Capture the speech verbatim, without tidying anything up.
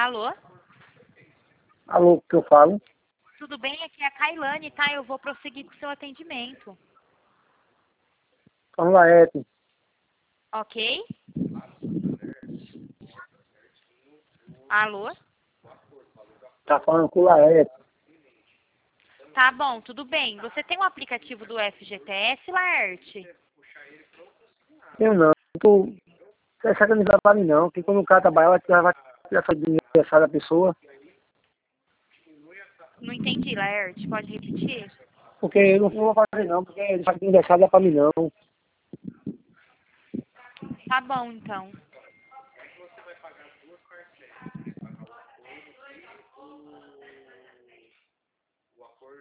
Alô? Alô, o que eu falo? Tudo bem? Aqui é a Kailane, tá? Eu vou prosseguir com o seu atendimento. Fala, Laerte. Ok? Alô? Tá falando com o Laerte. Tá bom, tudo bem. Você tem o aplicativo do F G T S, Laerte? Eu não. Tô... Essa camisa não vale não, porque quando o cara trabalha, ela vai tirar essa dinheiro da pessoa. Não entendi, Laerte. Pode repetir? Porque eu não vou fazer não, porque essa aniversário é pra mim não. Tá bom, então.